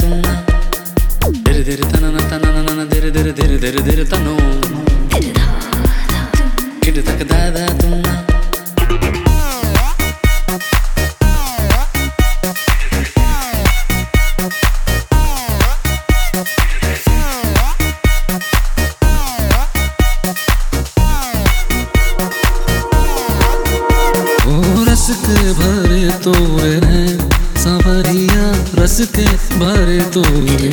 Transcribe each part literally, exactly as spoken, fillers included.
tunna dere dere tanana tanana nana dere dere dere dere dere tano kid tak da da tunna रस के भरे तोरे नैन सांवरिया रस के भरे तोरे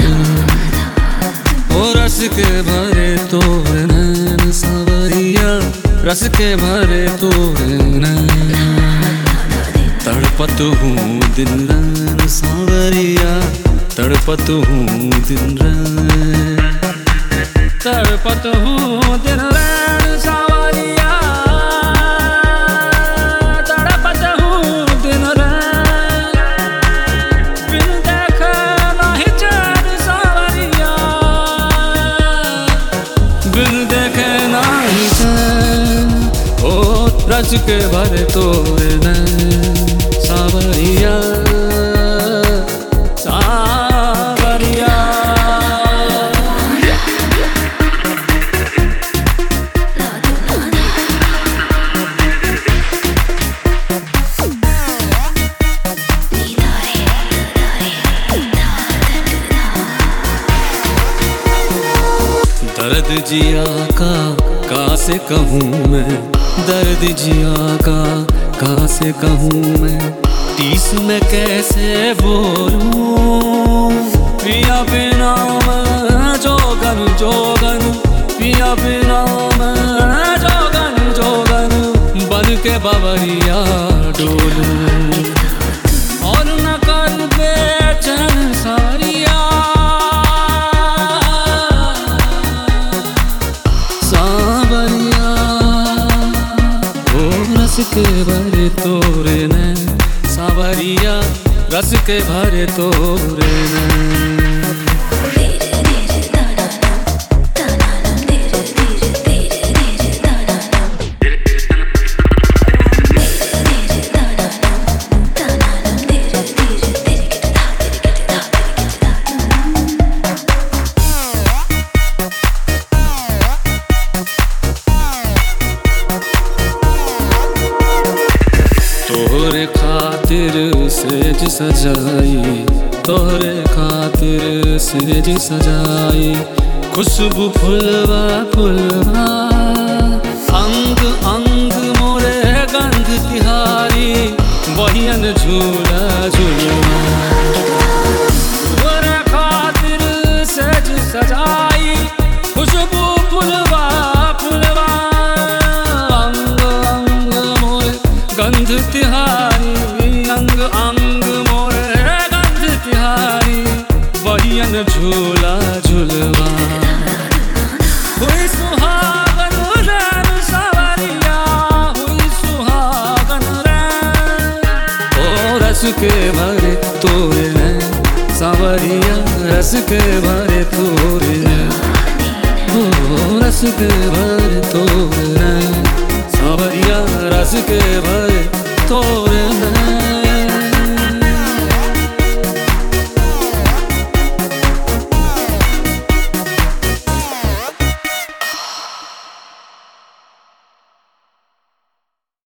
ओ रस के भरे तोरे नैन सांवरिया रस के भरे तोरे नैन तड़पत हूँ दिन रात सांवरिया तड़पत हूँ दिन रात तड़पत हूँ दिन रात सांवरिया रस के भरे तोरे नैन सांवरिया सांवरिया दर्द जिया का का से कहूँ मैं दर्द जिया का कहाँ से कहूँ मैं टीस में कैसे बोलूं पिया बिना मैं जोगन जोगन पिया बिना मैं जोगन जोगन बन के बावरिया डोलूं और न कर बेचैन सारिया रस के भरे तोरे नैन सांवरिया रस के भरे तोरे नैन तोहरे खातिर सेज सजाई तोहरे खातिर सेज सजाई खुशबू फुलवा फुलवा अंग अंग मोरे गंध तिहारी बहियन झूला झूलवा तोहरे खातिर सेज सजाई खुशबू फुलवा फुलवा अंग अंग मोरे गंध तिहारी अंग अंग मोरे गंध तिहारी बहियन झूला झूलवा हुई सुहागन रैन सांवरिया हुई सुहागन रैन ओ रस के भरे तोरे नैन सांवरिया रस के भरे तोरे नैन ओ रस के भरे तोरे नैन सांवरिया रस के भरे तोरे नैन